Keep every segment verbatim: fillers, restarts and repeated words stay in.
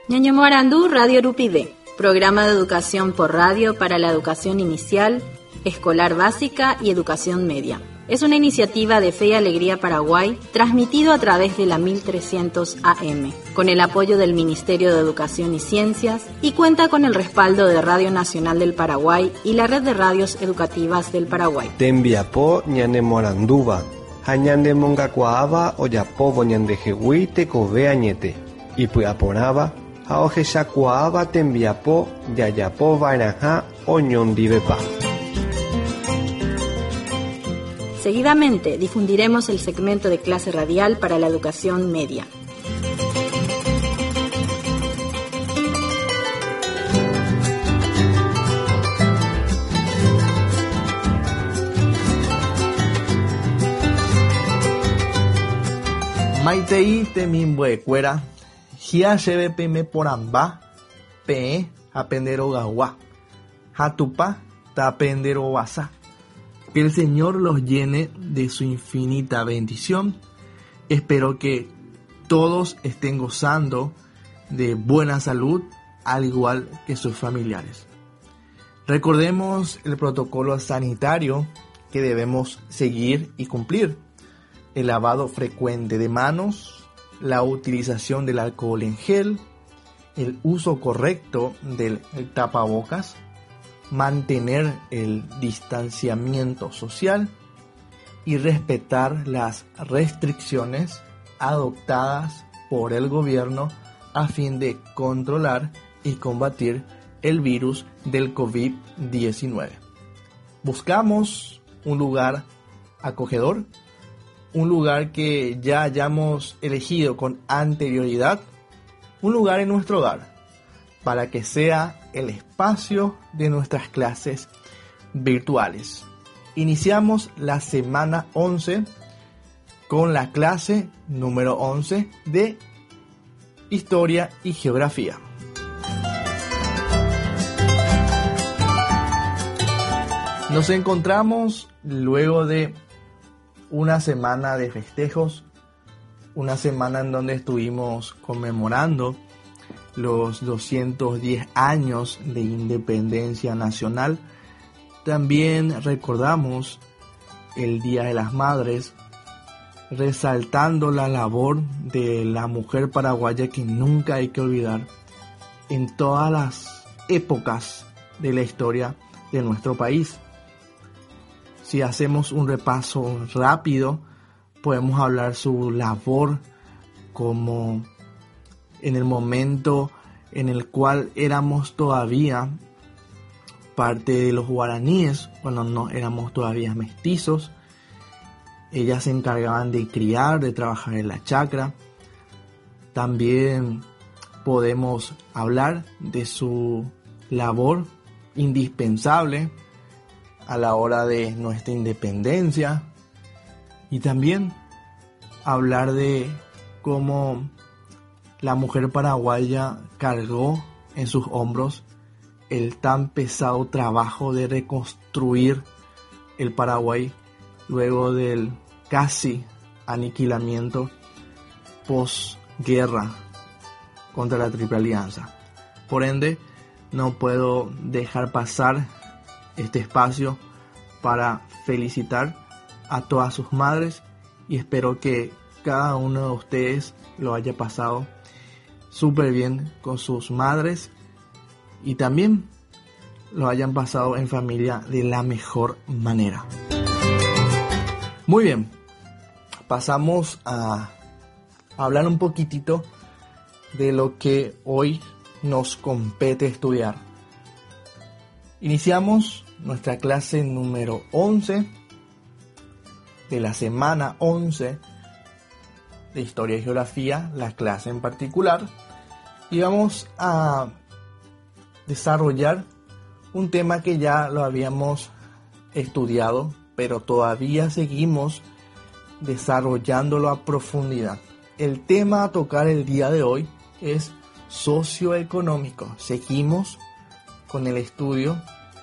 Ñañomoarandú Radio Rupide, programa de educación por radio para la educación inicial, escolar básica y educación media. Es una iniciativa de Fe y Alegría Paraguay, transmitido a través de la mil trescientos A M, con el apoyo del Ministerio de Educación y Ciencias, y cuenta con el respaldo de Radio Nacional del Paraguay y la Red de Radios Educativas del Paraguay. Tembiapó ñanemoranduba, hañandemongacuaaba oyapobo ñandejehui tekove añete, y puyaporaba, haojeshakuaaba tembiapó yayapo vairaja oñondivepa. Seguidamente difundiremos el segmento de clase radial para la educación media. Maitei temimbuecuera, gia cheve peme poramba, pe apendero gawa, hatupa ta apendero basa. Que el Señor los llene de su infinita bendición. Espero que todos estén gozando de buena salud, al igual que sus familiares. Recordemos el protocolo sanitario que debemos seguir y cumplir. El lavado frecuente de manos, la utilización del alcohol en gel, el uso correcto del tapabocas, mantener el distanciamiento social y respetar las restricciones adoptadas por el gobierno a fin de controlar y combatir el virus del covid diecinueve. Buscamos un lugar acogedor, un lugar que ya hayamos elegido con anterioridad, un lugar en nuestro hogar, para que sea el espacio de nuestras clases virtuales. Iniciamos la semana once con la clase número once de Historia y Geografía. Nos encontramos luego de una semana de festejos, una semana en donde estuvimos conmemorando los doscientos diez años de independencia nacional. También recordamos el Día de las Madres, resaltando la labor de la mujer paraguaya que nunca hay que olvidar en todas las épocas de la historia de nuestro país. Si hacemos un repaso rápido, podemos hablar su labor como en el momento en el cual éramos todavía parte de los guaraníes, cuando no éramos todavía mestizos. Ellas se encargaban de criar, de trabajar en la chacra. También podemos hablar de su labor indispensable a la hora de nuestra independencia, y también hablar de cómo la mujer paraguaya cargó en sus hombros el tan pesado trabajo de reconstruir el Paraguay luego del casi aniquilamiento posguerra contra la Triple Alianza. Por ende, no puedo dejar pasar este espacio para felicitar a todas sus madres, y espero que cada uno de ustedes lo haya pasado súper bien con sus madres y también lo hayan pasado en familia de la mejor manera. Muy bien, pasamos a hablar un poquitito de lo que hoy nos compete estudiar. Iniciamos nuestra clase número once de la semana once de Historia y Geografía, la clase en particular, y vamos a desarrollar un tema que ya lo habíamos estudiado, pero todavía seguimos desarrollándolo a profundidad. El tema a tocar el día de hoy es socioeconómico. Seguimos con el estudio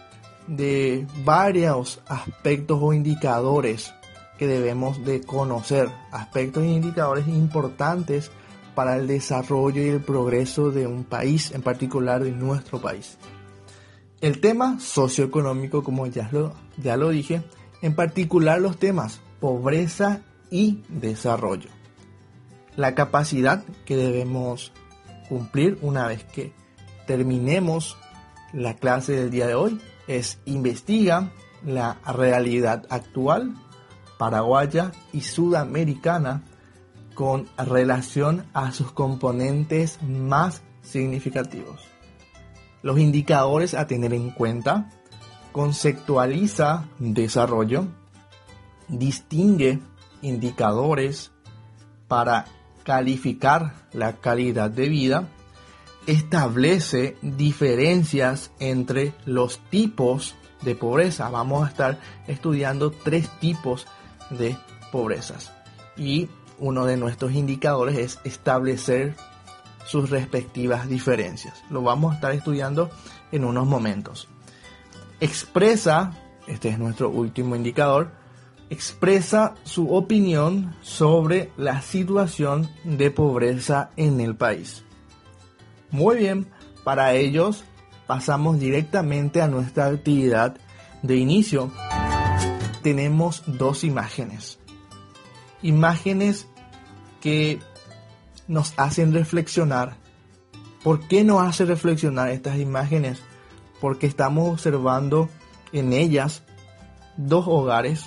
de varios aspectos o indicadores que debemos de conocer, aspectos e indicadores importantes para el desarrollo y el progreso de un país, en particular de nuestro país. El tema socioeconómico, como ya lo, ya lo dije, en particular los temas pobreza y desarrollo. La capacidad que debemos cumplir una vez que terminemos la clase del día de hoy es investigar la realidad actual paraguaya y sudamericana con relación a sus componentes más significativos. Los indicadores a tener en cuenta: conceptualiza desarrollo, distingue indicadores para calificar la calidad de vida, establece diferencias entre los tipos de pobreza. Vamos a estar estudiando tres tipos de pobrezas y uno de nuestros indicadores es establecer sus respectivas diferencias. Lo vamos a estar estudiando en unos momentos. Expresa, este es nuestro último indicador, expresa su opinión sobre la situación de pobreza en el país. Muy bien, para ellos pasamos directamente a nuestra actividad de inicio. Tenemos dos imágenes. Imágenes que nos hacen reflexionar. ¿Por qué nos hace reflexionar estas imágenes? Porque estamos observando en ellas dos hogares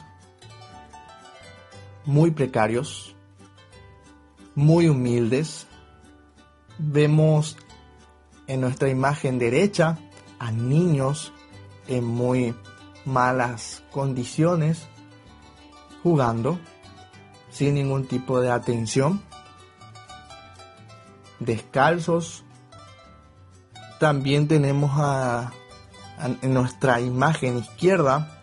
muy precarios, muy humildes. Vemos en nuestra imagen derecha a niños en muy malas condiciones jugando sin ningún tipo de atención, descalzos. También tenemos a, a, en nuestra imagen izquierda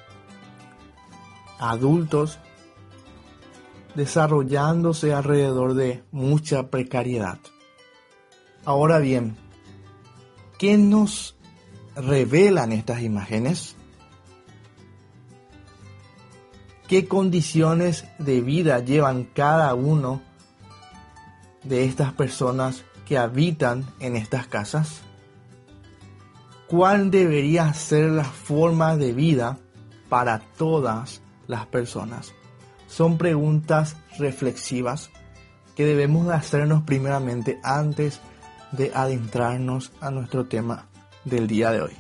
adultos desarrollándose alrededor de mucha precariedad. Ahora bien, ¿qué nos revelan estas imágenes? ¿Qué condiciones de vida llevan cada uno de estas personas que habitan en estas casas? ¿Cuál debería ser la forma de vida para todas las personas? Son preguntas reflexivas que debemos hacernos primeramente antes de adentrarnos a nuestro tema del día de hoy.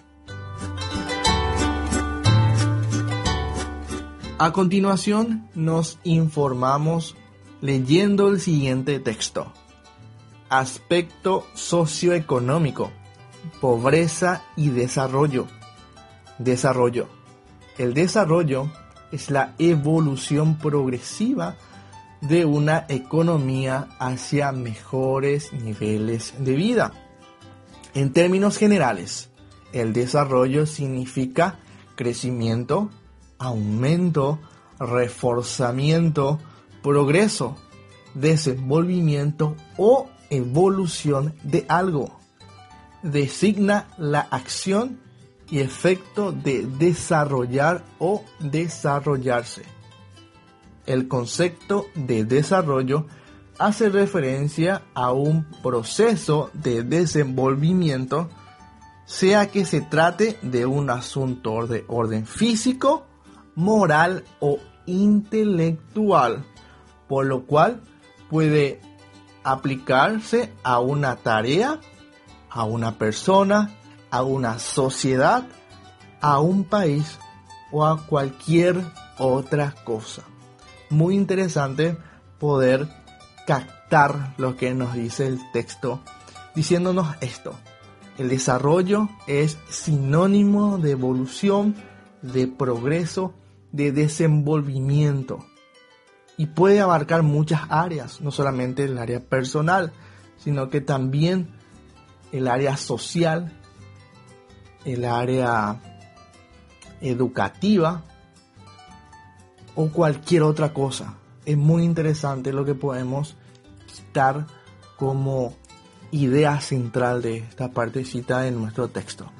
A continuación nos informamos leyendo el siguiente texto. Aspecto socioeconómico, pobreza y desarrollo. Desarrollo. El desarrollo es la evolución progresiva de una economía hacia mejores niveles de vida. En términos generales, el desarrollo significa crecimiento, aumento, reforzamiento, progreso, desenvolvimiento o evolución de algo. Designa la acción y efecto de desarrollar o desarrollarse. El concepto de desarrollo hace referencia a un proceso de desenvolvimiento, sea que se trate de un asunto de orden físico, moral o intelectual, por lo cual puede aplicarse a una tarea, a una persona, a una sociedad, a un país o a cualquier otra cosa. Muy interesante poder captar lo que nos dice el texto diciéndonos esto. El desarrollo es sinónimo de evolución, de progreso, de desenvolvimiento y puede abarcar muchas áreas, no solamente el área personal, sino que también el área social, el área educativa o cualquier otra cosa. Es muy interesante lo que podemos quitar como idea central de esta partecita de nuestro texto.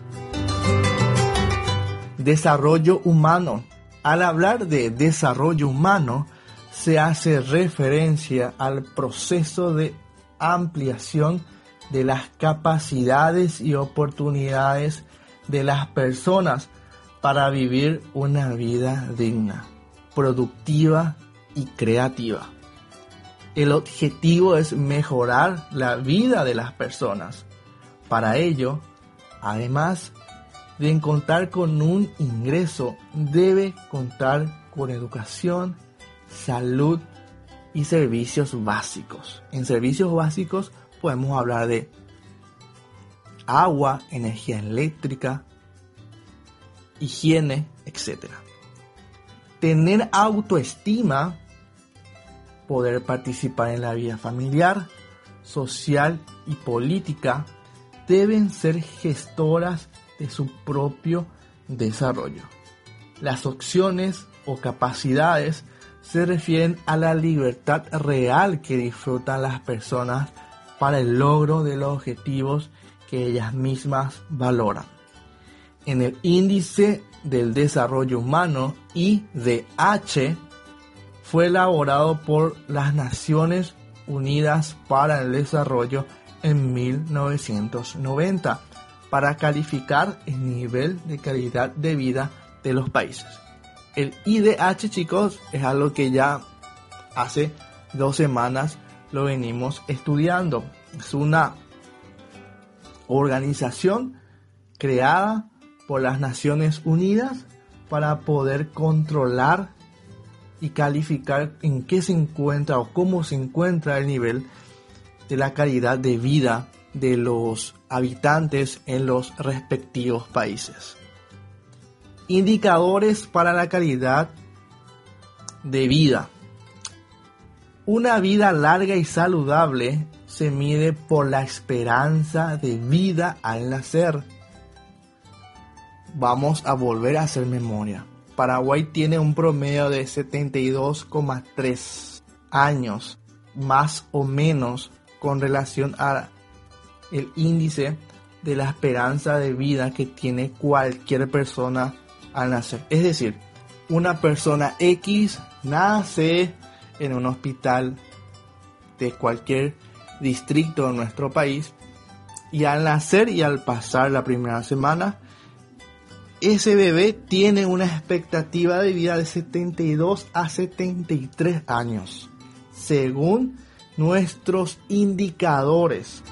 Desarrollo humano. Al hablar de desarrollo humano, se hace referencia al proceso de ampliación de las capacidades y oportunidades de las personas para vivir una vida digna, productiva y creativa. El objetivo es mejorar la vida de las personas. Para ello, además de contar con un ingreso, debe contar con educación, salud y servicios básicos. En servicios básicos podemos hablar de agua, energía eléctrica, higiene, etcétera. Tener autoestima, poder participar en la vida familiar, social y política, deben ser gestoras de su propio desarrollo. Las opciones o capacidades se refieren a la libertad real que disfrutan las personas para el logro de los objetivos que ellas mismas valoran. En el Índice del Desarrollo Humano, I D H, fue elaborado por las Naciones Unidas para el Desarrollo en mil novecientos noventa para calificar el nivel de calidad de vida de los países. El I D H, chicos, es algo que ya hace dos semanas lo venimos estudiando. Es una organización creada por las Naciones Unidas para poder controlar y calificar en qué se encuentra o cómo se encuentra el nivel de la calidad de vida de los habitantes en los respectivos países. Indicadores para la calidad de vida. Una vida larga y saludable se mide por la esperanza de vida al nacer. Vamos a volver a hacer memoria. Paraguay tiene un promedio de setenta y dos coma tres años, más o menos, con relación a el índice de la esperanza de vida que tiene cualquier persona al nacer. Es decir, una persona X nace en un hospital de cualquier distrito de nuestro país y al nacer y al pasar la primera semana, ese bebé tiene una expectativa de vida de setenta y dos a setenta y tres años, según nuestros indicadores.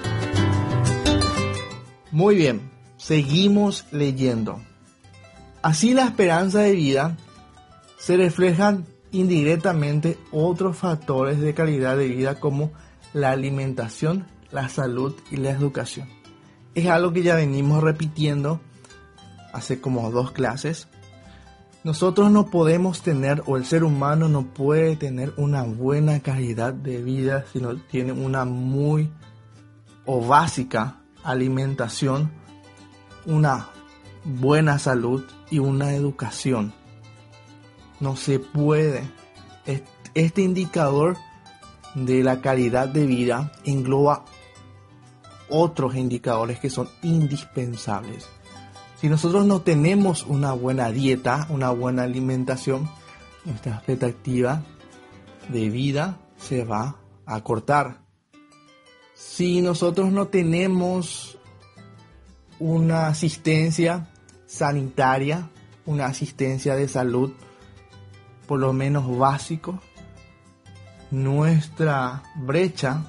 Muy bien, seguimos leyendo. Así, la esperanza de vida se reflejan indirectamente otros factores de calidad de vida como la alimentación, la salud y la educación. Es algo que ya venimos repitiendo hace como dos clases. Nosotros no podemos tener, o el ser humano no puede tener una buena calidad de vida si no tiene una muy o básica alimentación, una buena salud y una educación. No se puede. Este indicador de la calidad de vida engloba otros indicadores que son indispensables. Si nosotros no tenemos una buena dieta, una buena alimentación, nuestra expectativa de vida se va a acortar. Si nosotros no tenemos una asistencia sanitaria, una asistencia de salud, por lo menos básico, nuestra brecha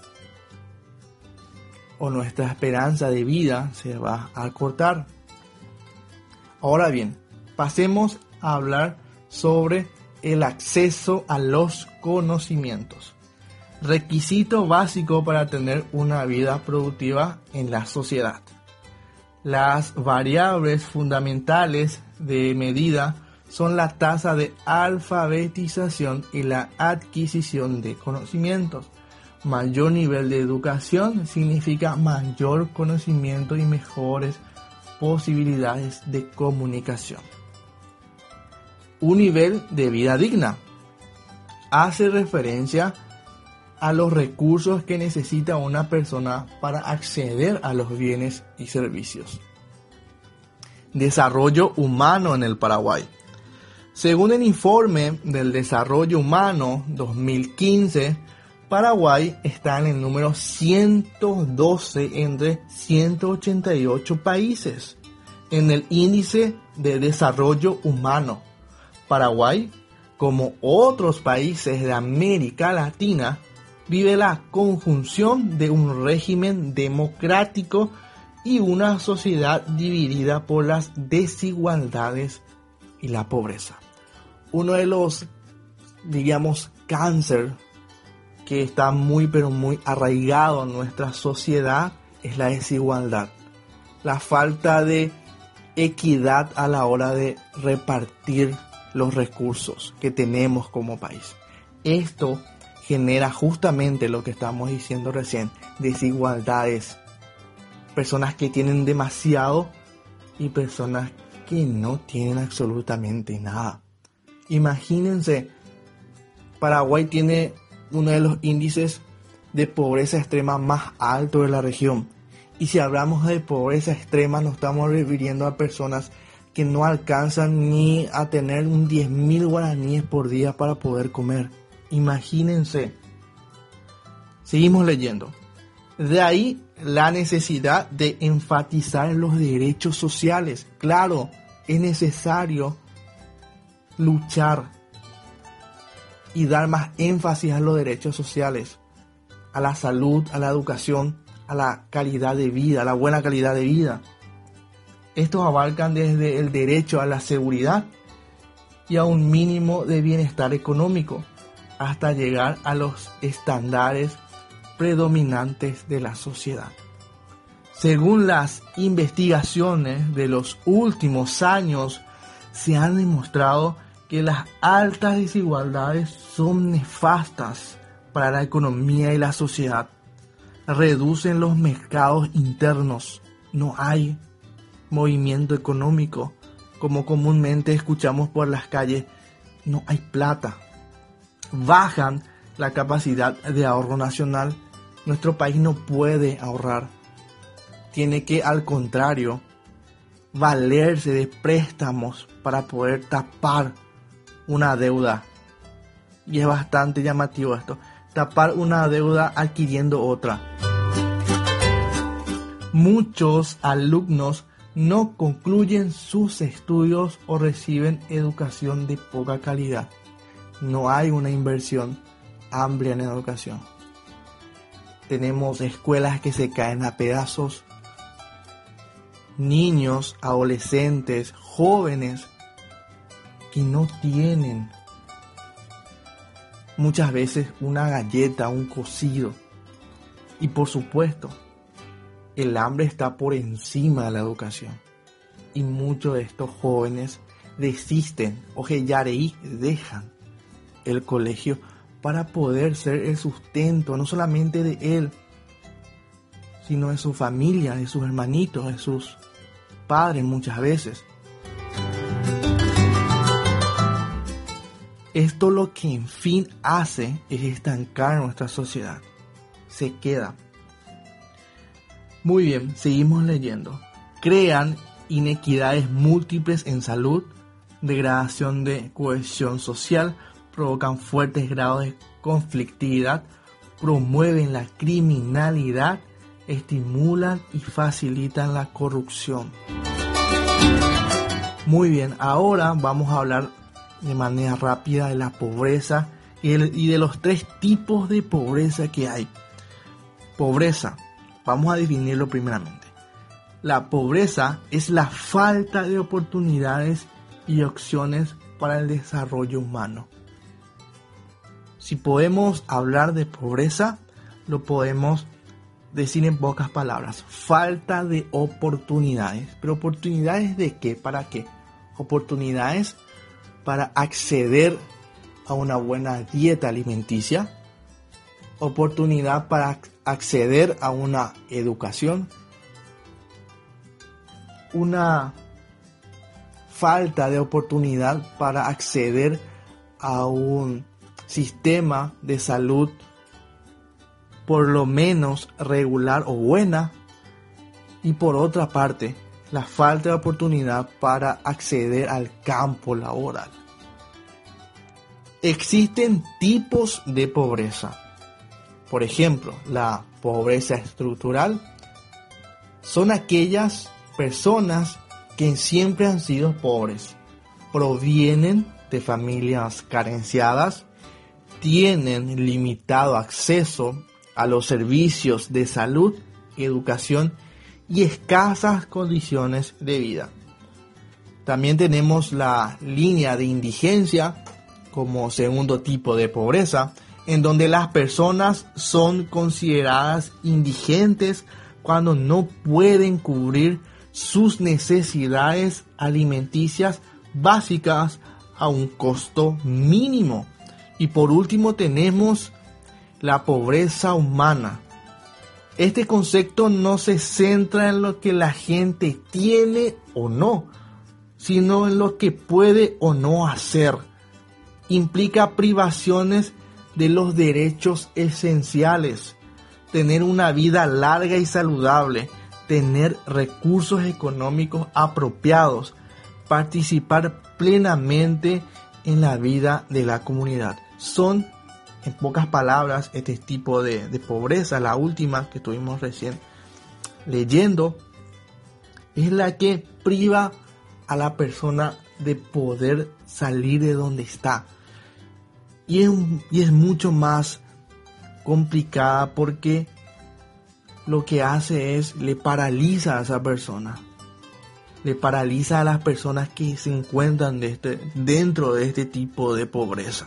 o nuestra esperanza de vida se va a acortar. Ahora bien, pasemos a hablar sobre el acceso a los conocimientos. Requisito básico para tener una vida productiva en la sociedad. Las variables fundamentales de medida son la tasa de alfabetización y la adquisición de conocimientos. Mayor nivel de educación significa mayor conocimiento y mejores posibilidades de comunicación. Un nivel de vida digna hace referencia a los recursos que necesita una persona para acceder a los bienes y servicios. Desarrollo humano en el Paraguay. Según el informe del Desarrollo Humano dos mil quince, Paraguay está en el número ciento doce entre ciento ochenta y ocho países en el índice de desarrollo humano. Paraguay, como otros países de América Latina, vive la conjunción de un régimen democrático y una sociedad dividida por las desigualdades y la pobreza. Uno de los, digamos, cáncer que está muy pero muy arraigado en nuestra sociedad es la desigualdad, la falta de equidad a la hora de repartir los recursos que tenemos como país. Esto genera justamente lo que estamos diciendo recién, desigualdades, personas que tienen demasiado y personas que no tienen absolutamente nada. Imagínense, Paraguay tiene uno de los índices de pobreza extrema más altos de la región. Y si hablamos de pobreza extrema, nos estamos refiriendo a personas que no alcanzan ni a tener un diez mil guaraníes por día para poder comer. Imagínense. Seguimos leyendo. De ahí la necesidad de enfatizar los derechos sociales. Claro, es necesario luchar y dar más énfasis a los derechos sociales, a la salud, a la educación, a la calidad de vida, a la buena calidad de vida. Estos abarcan desde el derecho a la seguridad y a un mínimo de bienestar económico, hasta llegar a los estándares predominantes de la sociedad. Según las investigaciones de los últimos años, se han demostrado que las altas desigualdades son nefastas para la economía y la sociedad. Reducen los mercados internos. No hay movimiento económico, como comúnmente escuchamos por las calles. No hay plata. Bajan la capacidad de ahorro nacional. Nuestro país no puede ahorrar. Tiene que, al contrario, valerse de préstamos para poder tapar una deuda. Y es bastante llamativo esto. Tapar una deuda adquiriendo otra. Muchos alumnos no concluyen sus estudios o reciben educación de poca calidad. No hay una inversión amplia en educación. Tenemos escuelas que se caen a pedazos. Niños, adolescentes, jóvenes que no tienen muchas veces una galleta, un cocido. Y por supuesto, el hambre está por encima de la educación. Y muchos de estos jóvenes desisten o yareí dejan el colegio para poder ser el sustento, no solamente de él, sino de su familia, de sus hermanitos, de sus padres muchas veces. Esto lo que en fin hace es estancar nuestra sociedad. Se queda. Muy bien, seguimos leyendo. Crean inequidades múltiples en salud, degradación de cohesión social, provocan fuertes grados de conflictividad, promueven la criminalidad, estimulan y facilitan la corrupción. Muy bien, ahora vamos a hablar de manera rápida de la pobreza y de los tres tipos de pobreza que hay. Pobreza, vamos a definirlo primeramente. La pobreza es la falta de oportunidades y opciones para el desarrollo humano. Si podemos hablar de pobreza, lo podemos decir en pocas palabras. Falta de oportunidades. ¿Pero oportunidades de qué? ¿Para qué? Oportunidades para acceder a una buena dieta alimenticia. Oportunidad para acceder a una educación. Una falta de oportunidad para acceder a un sistema de salud por lo menos regular o buena. Y por otra parte, la falta de oportunidad para acceder al campo laboral. Existen tipos de pobreza Por ejemplo, la pobreza estructural son aquellas personas que siempre han sido pobres, provienen de familias carenciadas, tienen limitado acceso a los servicios de salud, educación y escasas condiciones de vida. También tenemos la línea de indigencia como segundo tipo de pobreza, en donde las personas son consideradas indigentes cuando no pueden cubrir sus necesidades alimenticias básicas a un costo mínimo. Y por último tenemos la pobreza humana. Este concepto no se centra en lo que la gente tiene o no, sino en lo que puede o no hacer. Implica privaciones de los derechos esenciales, tener una vida larga y saludable, tener recursos económicos apropiados, participar plenamente en la vida de la comunidad. Son, en pocas palabras, este tipo de, de pobreza, la última que estuvimos recién leyendo, es la que priva a la persona de poder salir de donde está. Y es, y es mucho más complicada porque lo que hace es le paraliza a esa persona. Le paraliza a las personas que se encuentran de este, dentro de este tipo de pobreza.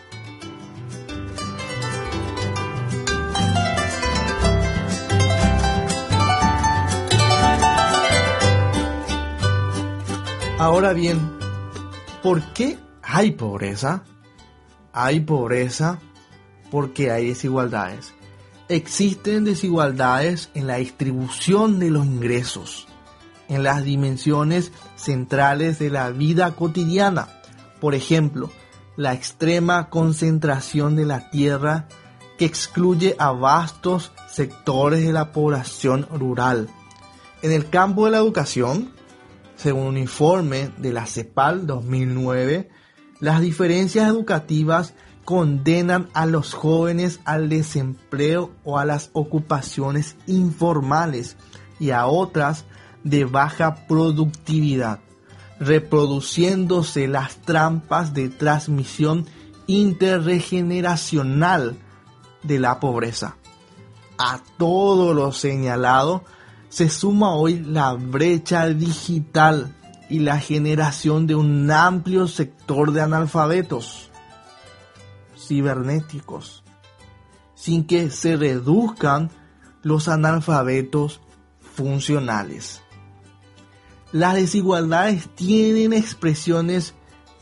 Ahora bien, ¿por qué hay pobreza? Hay pobreza porque hay desigualdades. Existen desigualdades en la distribución de los ingresos, en las dimensiones centrales de la vida cotidiana. Por ejemplo, la extrema concentración de la tierra que excluye a vastos sectores de la población rural. En el campo de la educación, según un informe de la CEPAL dos mil nueve, las diferencias educativas condenan a los jóvenes al desempleo o a las ocupaciones informales y a otras de baja productividad, reproduciéndose las trampas de transmisión intergeneracional de la pobreza. A todo lo señalado se suma hoy la brecha digital y la generación de un amplio sector de analfabetos cibernéticos, sin que se reduzcan los analfabetos funcionales. Las desigualdades tienen expresiones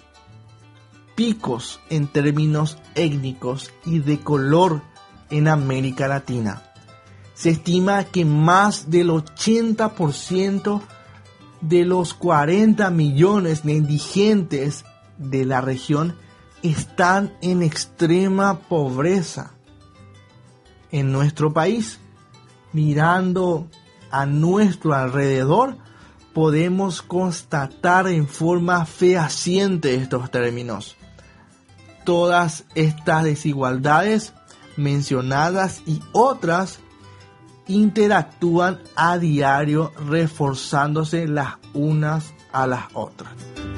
picos en términos étnicos y de color en América Latina. Se estima que más del ochenta por ciento de los cuarenta millones de indigentes de la región están en extrema pobreza. En nuestro país, mirando a nuestro alrededor, podemos constatar en forma fehaciente estos términos. Todas estas desigualdades mencionadas y otras interactúan a diario, reforzándose las unas a las otras.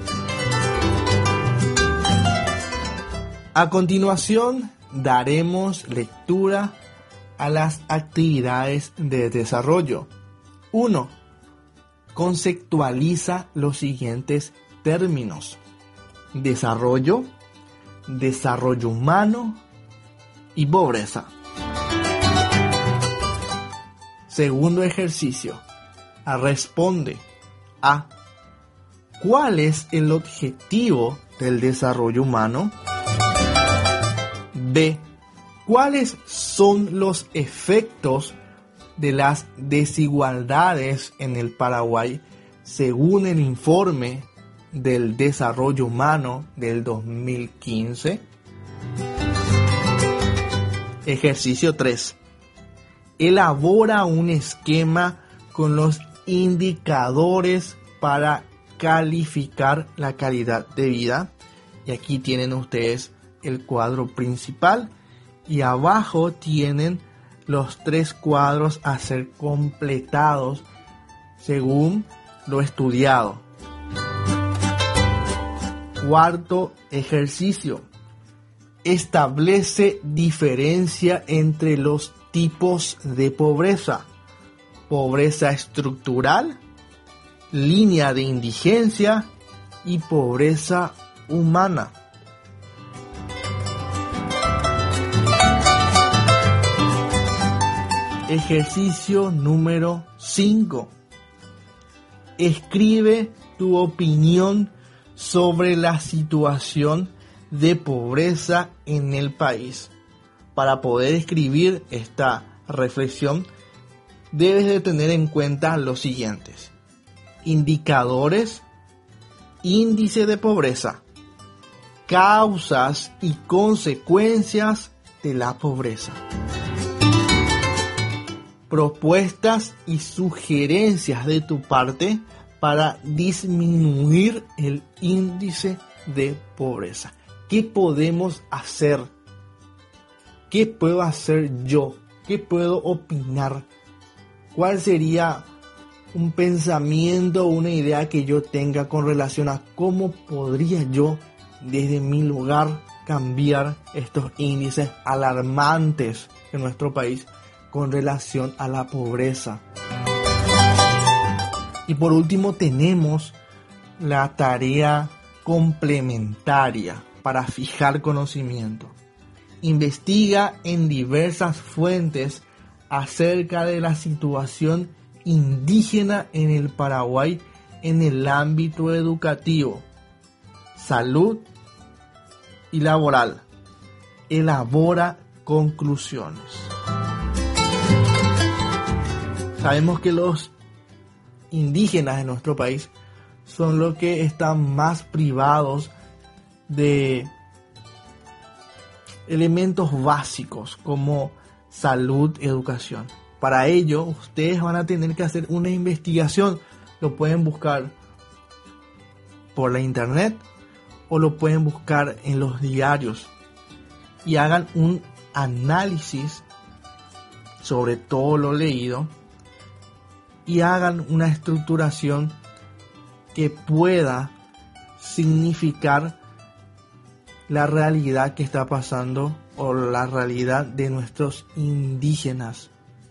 A continuación, daremos lectura a las actividades de desarrollo. uno. Conceptualiza los siguientes términos: desarrollo, desarrollo humano y pobreza. Segundo ejercicio. Responde a: ¿cuál es el objetivo del desarrollo humano? B. ¿Cuáles son los efectos de las desigualdades en el Paraguay según el informe del desarrollo humano del dos mil quince? Ejercicio tres. Elabora un esquema con los indicadores para calificar la calidad de vida. Y aquí tienen ustedes el cuadro principal y abajo tienen los tres cuadros a ser completados según lo estudiado. Cuarto ejercicio. Establece diferencia entre los tipos de pobreza. Pobreza estructural, línea de indigencia y pobreza humana. Ejercicio número cinco. Escribe tu opinión sobre la situación de pobreza en el país. Para poder escribir esta reflexión, debes de tener en cuenta los siguientes: indicadores, índice de pobreza, causas y consecuencias de la pobreza, propuestas y sugerencias de tu parte para disminuir el índice de pobreza. ¿Qué podemos hacer? ¿Qué puedo hacer yo? ¿Qué puedo opinar? ¿Cuál sería un pensamiento o una idea que yo tenga con relación a cómo podría yo, desde mi lugar, cambiar estos índices alarmantes en nuestro país con relación a la pobreza? Y por último tenemos la tarea complementaria para fijar conocimiento. Investiga en diversas fuentes acerca de la situación indígena en el Paraguay en el ámbito educativo, salud y laboral. Elabora conclusiones. Sabemos que los indígenas de nuestro país son los que están más privados de elementos básicos como salud, educación. Para ello, ustedes van a tener que hacer una investigación. Lo pueden buscar por la internet o lo pueden buscar en los diarios y hagan un análisis sobre todo lo leído y hagan una estructuración que pueda significar la realidad que está pasando o la realidad de nuestros indígenas.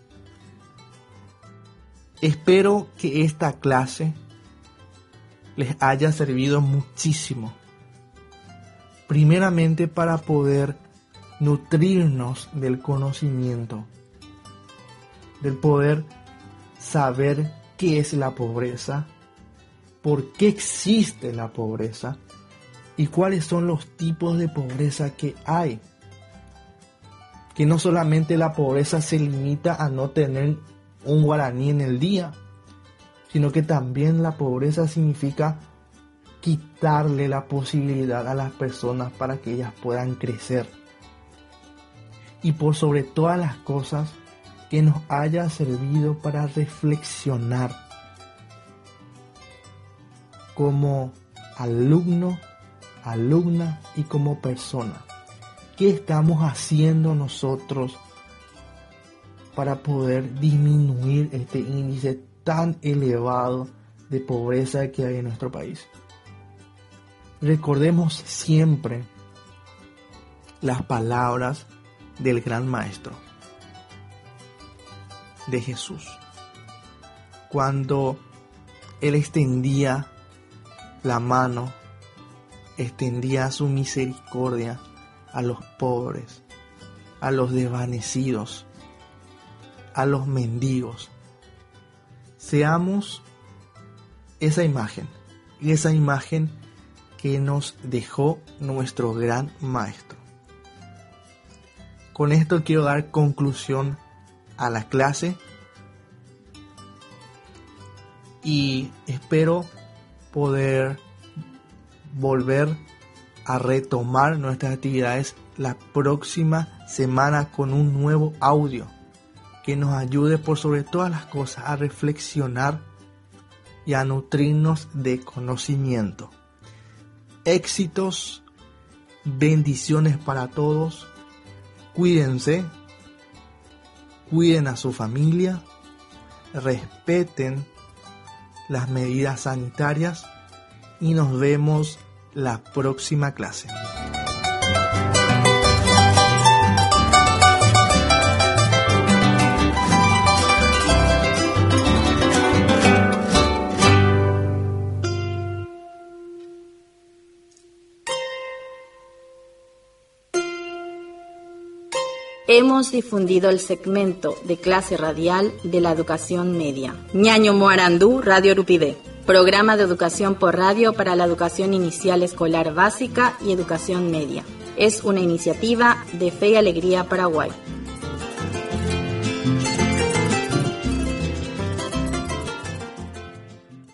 Espero que esta clase les haya servido muchísimo. Primeramente para poder nutrirnos del conocimiento, del poder saber qué es la pobreza, por qué existe la pobreza y cuáles son los tipos de pobreza que hay. Que no solamente la pobreza se limita a no tener un guaraní en el día, sino que también la pobreza significa quitarle la posibilidad a las personas para que ellas puedan crecer. Y por sobre todas las cosas, que nos haya servido para reflexionar como alumno, alumna y como persona. ¿Qué estamos haciendo nosotros para poder disminuir este índice tan elevado de pobreza que hay en nuestro país? Recordemos siempre las palabras del gran maestro, de Jesús, cuando Él extendía la mano, extendía su misericordia a los pobres, a los desvanecidos, a los mendigos. Seamos esa imagen, y esa imagen que nos dejó nuestro gran maestro. Con esto quiero dar conclusión a la clase y espero poder volver a retomar nuestras actividades la próxima semana con un nuevo audio que nos ayude por sobre todas las cosas a reflexionar y a nutrirnos de conocimiento. Éxitos, bendiciones para todos. cuídense, cuiden a su familia, respeten las medidas sanitarias y nos vemos la próxima clase. Hemos difundido el segmento de clase radial de la educación media. Ñaño Moarandú, Radio Urupide. Programa de educación por radio para la educación inicial escolar básica y educación media. Es una iniciativa de Fe y Alegría Paraguay.